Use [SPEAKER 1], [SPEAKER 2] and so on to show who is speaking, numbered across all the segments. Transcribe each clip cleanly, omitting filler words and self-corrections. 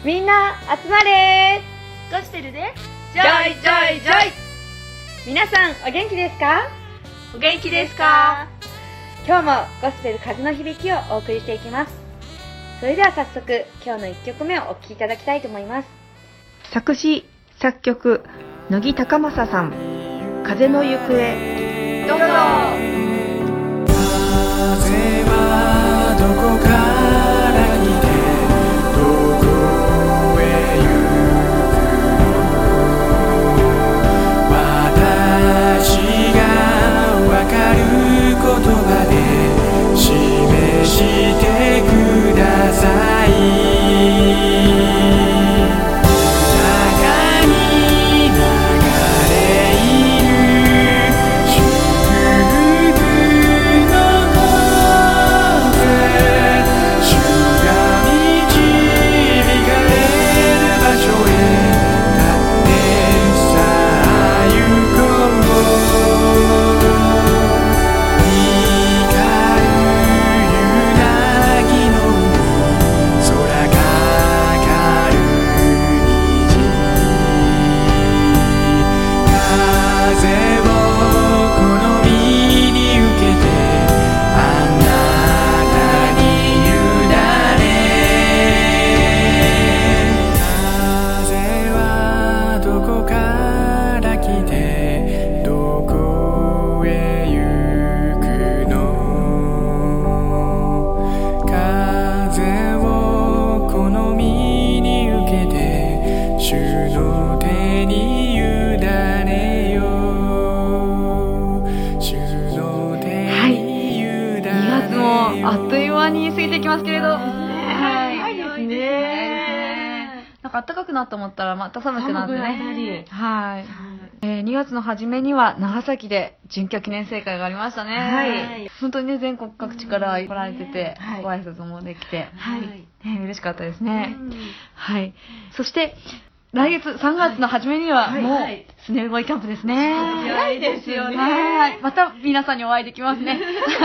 [SPEAKER 1] みんな集まれ
[SPEAKER 2] ゴスペルで
[SPEAKER 1] ジョイジョイジョイ。皆さんお元気ですか？
[SPEAKER 2] お元気ですか？
[SPEAKER 1] 今日もゴスペル風の響きをお送りしていきます。それでは早速今日の1曲目をお聴きいただきたいと思います。
[SPEAKER 3] 作詞作曲乃木高政さん、風の行方。
[SPEAKER 1] どうぞ。
[SPEAKER 4] 風はどこから来てどこへ行くの。私がわかる言葉で示してください。
[SPEAKER 2] あっという間に過ぎていきますけれど、
[SPEAKER 1] 早いですね。
[SPEAKER 2] なんか暖かくなったと思ったらまた寒くなってね。はい。2月の初めには長崎で準拠記念盛会がありましたね。はい。本当にね、全国各地から来られてて、ご挨拶もできて、はい。嬉しかったですね。はい。そして来月3月の初めにはもうスネルボイキャンプですね。
[SPEAKER 1] 早いですよね。
[SPEAKER 2] はい。また皆さんにお会いできますね。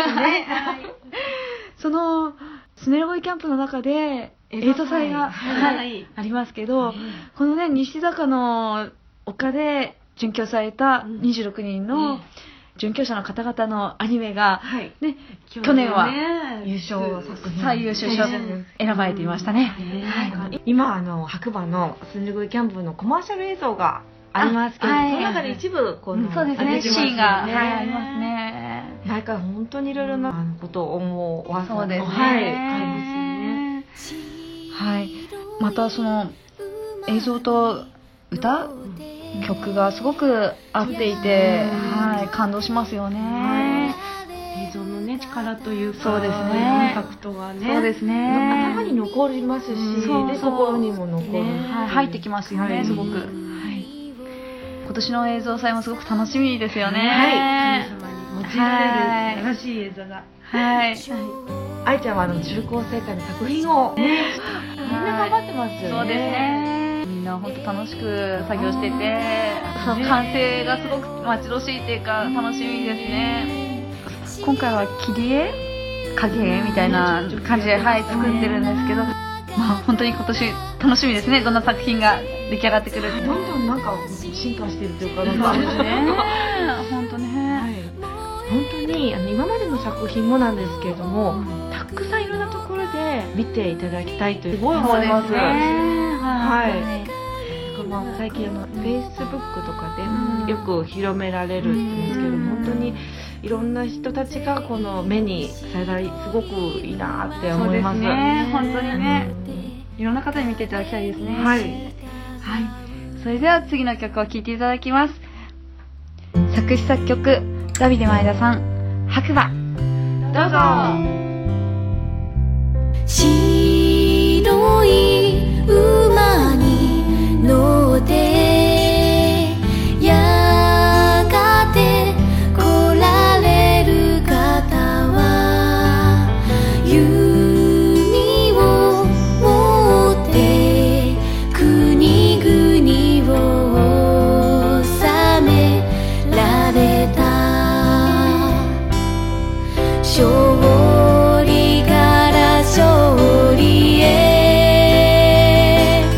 [SPEAKER 2] そのスネルボイキャンプの中で映像祭がありますけど、このね、西坂の丘で準拠された26人の準拠者の方々のアニメが、ね、去年は優勝作品、最優秀賞選ばれていましたね。
[SPEAKER 3] 今白馬のスネルボイキャンプのコマーシャル映像がありますけど、その中で一部
[SPEAKER 2] そうですね、シーンがありますね。
[SPEAKER 3] 毎回本当にいろいろなことを思わせ
[SPEAKER 2] そうですね。はい。またその映像と歌、曲がすごく合っていて、感動しますよね。
[SPEAKER 1] 映像のね、力というか、
[SPEAKER 2] そうですね、
[SPEAKER 1] インパクトがね、
[SPEAKER 2] そうですね、
[SPEAKER 3] 頭に残りますし、心にも残る、
[SPEAKER 2] 入ってきますよね、すごく。今年の映像祭もすごく楽しみですよね。
[SPEAKER 1] 神様に用いられる素晴らしい映像が。
[SPEAKER 3] 愛ちゃんは中高生会の作品をみんな頑張ってますよね。
[SPEAKER 2] そうですね。みんな本当楽しく作業してて、その完成がすごく待ち遠しいっていうか楽しみですね。今回は切り絵、影絵みたいな感じで作ってるんですけど、本当に今年楽しみですね。どんな作品が出来上がってくる。
[SPEAKER 3] どんどんなんか進化してるというか、
[SPEAKER 2] そうですね。本当ね。
[SPEAKER 3] 本当に今までの作品もなんですけれども、たくさんいろんなところで見ていただきたいとすごい思います。最近Facebook とかでよく広められるんですけど、本当にいろんな人たちがこの目にされたらすごくいいなって思います。
[SPEAKER 2] そうですね、本当にね、いろんな方に見ていただきたいですね。それでは次の曲を聴いていただきます。作詞作曲ダビデ前田さん、白馬。どうぞ。
[SPEAKER 5] 白い馬に乗ってやがて来られる方は弓を持って国々を治められた。勝利から勝利へ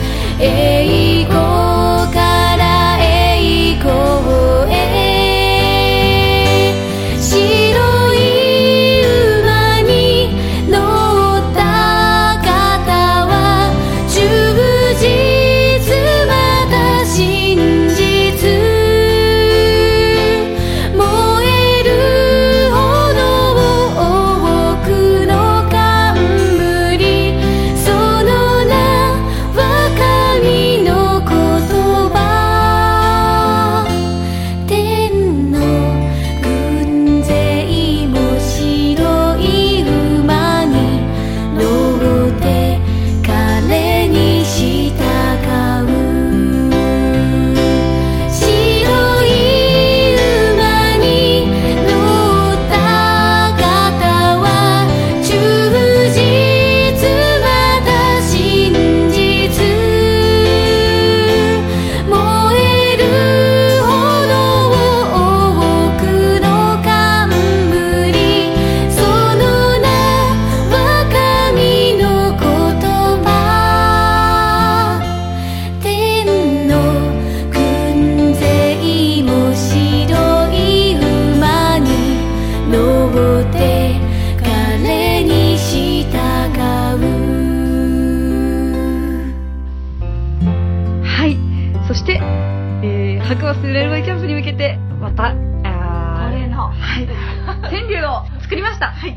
[SPEAKER 2] そして、白馬スレルバイキャンプに向けてまた恒例の、川柳を作りました。はい、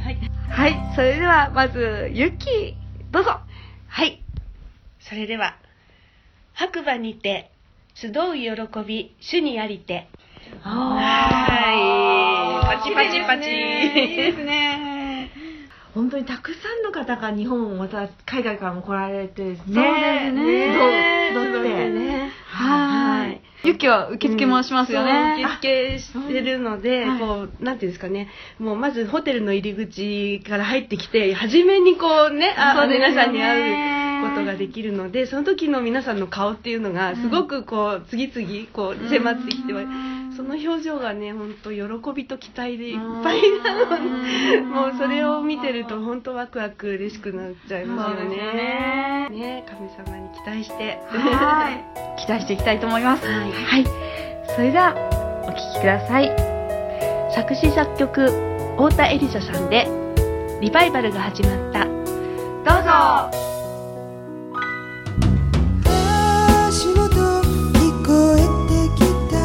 [SPEAKER 2] それではまずゆっきーどうぞ。
[SPEAKER 6] はい、それでは白馬にて集う喜び主にありて。はい、パチパチパチ。
[SPEAKER 2] いいですね。
[SPEAKER 3] 本当にたくさんの方が日本、また海外からも来られてですね。
[SPEAKER 2] そうですね。
[SPEAKER 3] 集ってね。
[SPEAKER 2] はい。ゆっきは受付もしますよね。
[SPEAKER 6] 受付してるので、こう、なんていうんですかね、もうまずホテルの入り口から入ってきて、初めにこうね、皆さんに会うことができるので、その時の皆さんの顔っていうのが、すごくこう、次々こう、迫ってきて、その表情がね、本当喜びと期待でいっぱいなので、もうそれを見てると本当ワクワク嬉しくなっちゃいますよね。ね、神様に期待して、
[SPEAKER 2] 期待していきたいと思います。はい。それではお聴きください。
[SPEAKER 6] 作詞作曲太田エリサさんでリバイバルが始まった。どうぞ。
[SPEAKER 7] 足元聞こえてきた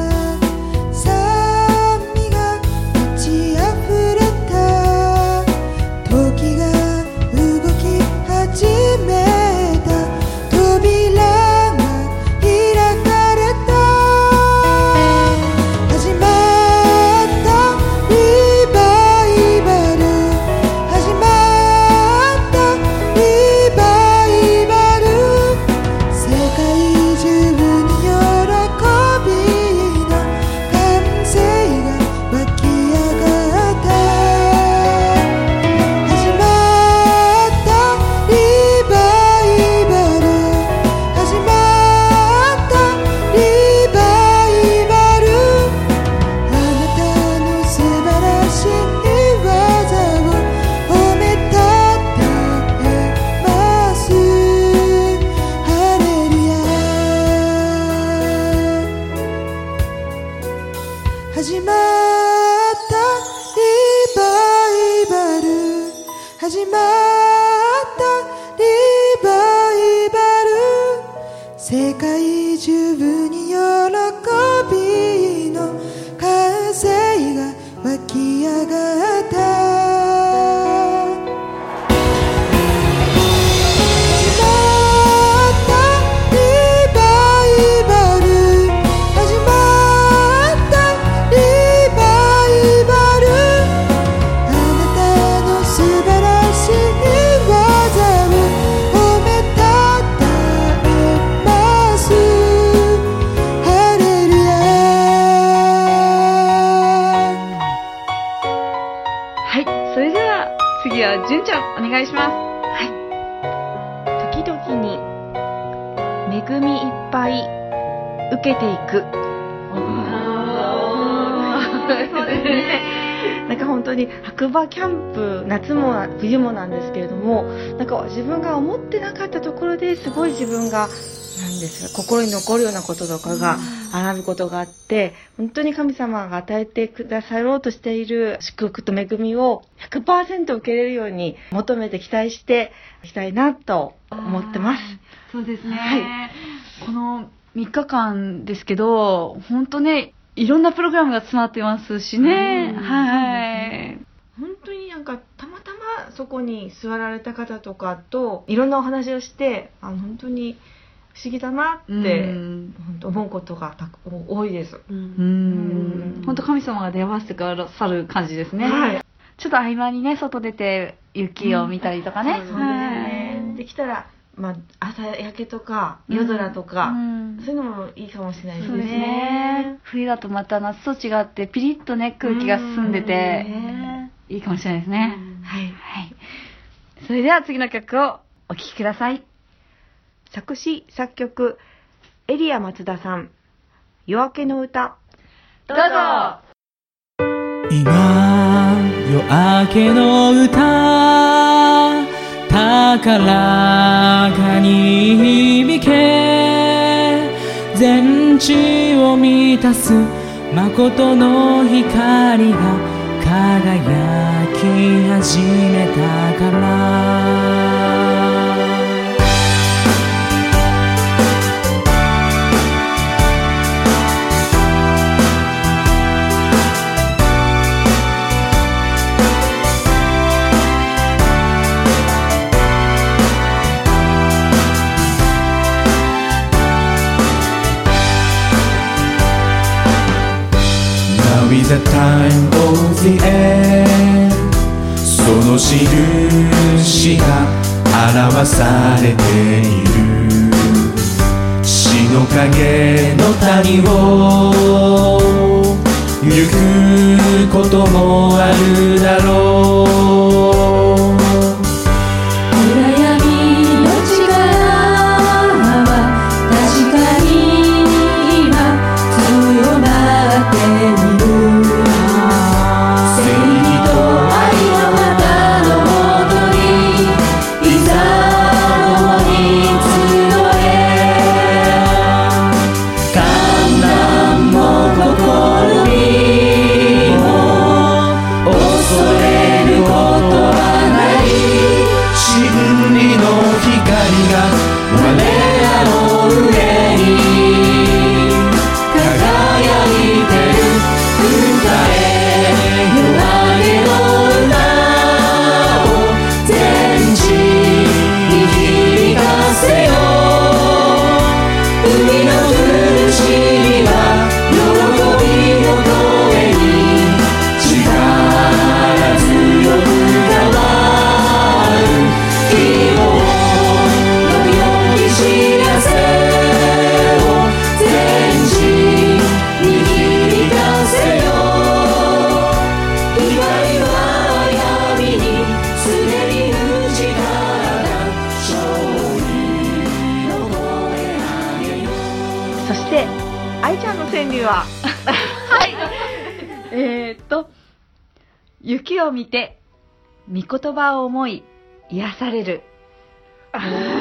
[SPEAKER 7] 酸味が満ち溢れた時が動き始めた扉が開かれた始まったリバイバル始まったリバイバル世界中に喜びの歓声が湧き上がった始まったリバイバル始まったリバイバルあなたの素晴らしい技を褒めたたえますハレルヤ始まったリバイバル始まったリバイバル世界中に喜びの歓声が湧き上がった始まったリバイバル始まったリバイバルあなたの素晴らしい技を褒めたたえますハレルヤ
[SPEAKER 2] はい。それでは次はじゅんちゃんお願いします。
[SPEAKER 3] 時々に恵みいっぱい受けていく。そうですね。なんか本当に白馬キャンプ、夏も冬もなんですけれども、なんか自分が思ってなかったところですごい自分がなんですか、心に残るようなこととかが学ぶことがあって、本当に神様が与えてくださろうとしている祝福と恵みを 100% 受けれるように求めて期待していきたいなと思ってます。
[SPEAKER 2] そうですね。
[SPEAKER 3] はい
[SPEAKER 2] この3日間ですけど、本当ね、いろんなプログラムが詰まってますしね。はい。
[SPEAKER 3] 本当になんかたまたまそこに座られた方とかといろんなお話をして、本当に不思議だなって本当思うことが多いです。
[SPEAKER 2] 本当神様が出会わせてくださる感じですね。
[SPEAKER 3] はい。
[SPEAKER 2] ちょっと合間にね、外出て雪を見たりとかね。
[SPEAKER 3] そうですね。できたら、朝焼けとか夜空とか、そういうのもいいかもしれないですね。
[SPEAKER 2] そうですね。冬だとまた夏と違ってピリッとね、空気が澄んでて、いいかもしれないですね。はい。それでは次の曲をお聴きください。
[SPEAKER 3] 作詞作曲エリア松田さん、夜明けの歌。
[SPEAKER 2] どうぞ。
[SPEAKER 4] 今夜明けの歌高らかに響け全地を満たす誠の光が輝き始めたから is the time of the end その印が表されている死の影の谷を行くこともあるだろう
[SPEAKER 5] 暗闇の力は確かに今強まっている正義と愛の旗のもとにいざ共に集え困難も試みも恐れることはない
[SPEAKER 4] 真理の光が我らの上に
[SPEAKER 5] 輝いてる歌え夜明けの歌を全地に響かせよ海の苦しみは喜びの声に力強く変わる希望のよき知らせを全地に響かせよ光は闇に常に打ち立た勝利の声上げよ
[SPEAKER 3] そして愛ちゃんの川柳は
[SPEAKER 2] 雪を見て御言葉を思い癒される
[SPEAKER 3] 綺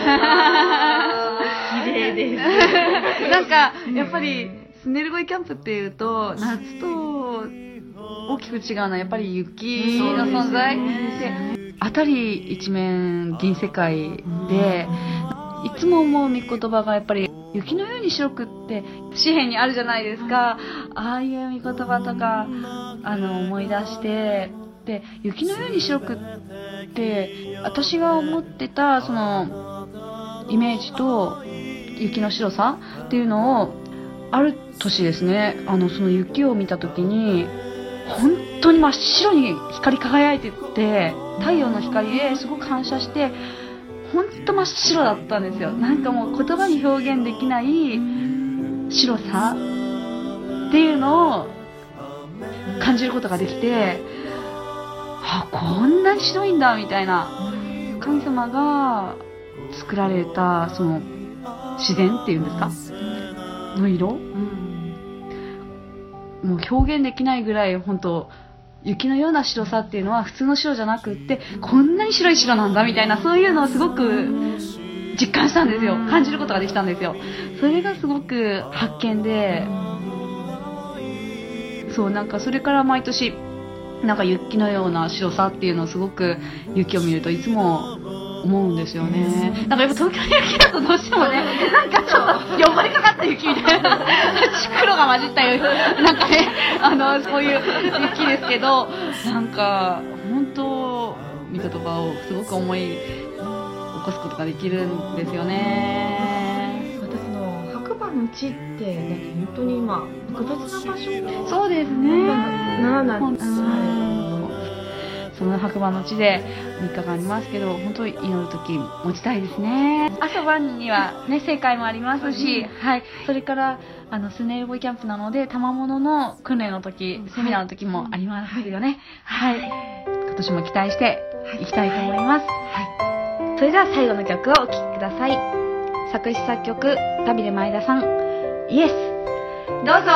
[SPEAKER 3] 麗です
[SPEAKER 2] なんかやっぱりスネルゴイキャンプっていうと夏と大きく違うのはやっぱり雪の存在で辺り一面銀世界でいつも思う御言葉がやっぱり雪のように白くって詩篇にあるじゃないですか。ああいう御言葉とか思い出してで雪のように白くって私が思ってたそのイメージと雪の白さっていうのをある年ですねその雪を見た時に本当に真っ白に光り輝いてって太陽の光ですごく反射して本当真っ白だったんですよ。なんかもう言葉に表現できない白さっていうのを感じることができてこんなに白いんだみたいな神様が作られたその自然っていうんですかの色、もう表現できないぐらい本当雪のような白さっていうのは普通の白じゃなくってこんなに白い白なんだみたいなそういうのをすごく実感したんですよ。感じることができたんですよ。それがすごく発見でそうなんかそれから毎年なんか雪のような白さっていうのをすごく雪を見るといつも思うんですよね。なんかやっぱ東京の雪だとどうしてもねなんかちょっと汚れかかった雪みたいな黒が混じったよなんかねそういう雪ですけどなんか本当御言葉をすごく思い起こすことができるんですよね。
[SPEAKER 3] またその白馬の地ってなんか本当に今特別な場所
[SPEAKER 2] そうですね
[SPEAKER 3] なんです。
[SPEAKER 2] その白馬の地で3日間ありますけど本当に祈るとき持ちたいですね。朝晩にはね正解もありますし、はい、それからスネイルボーイキャンプなので賜物の訓練の時セミナーの時もありますよね。はい、今年も期待していきたいと思います。はい、それでは最後の曲をお聴きください。作詞作曲ダビデ前田さん、イエス。どうぞ。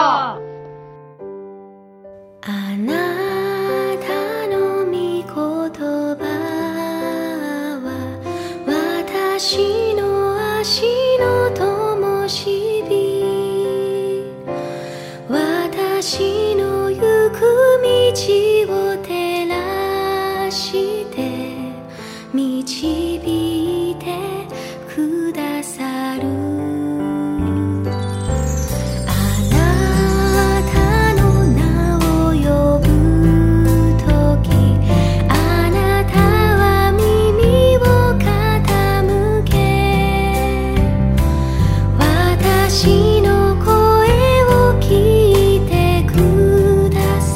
[SPEAKER 5] あなたの御言葉は私の足の灯火、私の行く道を照らして導いてくださる。私の声を聞いてくださ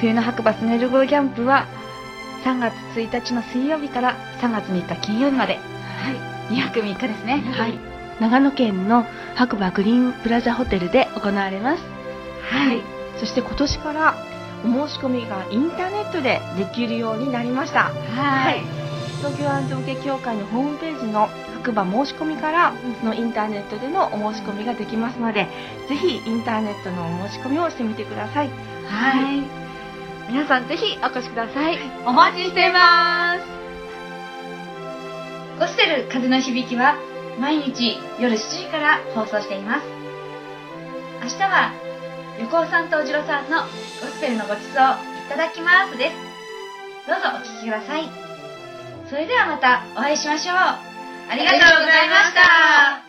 [SPEAKER 2] 冬の白馬スネル号キャンプは3月1日の水曜日から3月3日金曜日まで、2泊3日ですね。
[SPEAKER 6] はい、長野県の白馬グリーンプラザホテルで行われます。
[SPEAKER 3] はい、そして今年からお申し込みがインターネットでできるようになりました。はい、東京安全受け協会のホームページの白馬申し込みからそのインターネットでのお申し込みができますので、ぜひインターネットのお申し込みをしてみてください。
[SPEAKER 2] はい、皆さんぜひお越しください。
[SPEAKER 1] お待ちしてます。ゴスペル風の響きは毎日夜7時から放送しています。明日は横尾さんとおじろさんのゴスペルのごちそういただきますです。どうぞお聞きください。それではまたお会いしましょう。ありがとうございました。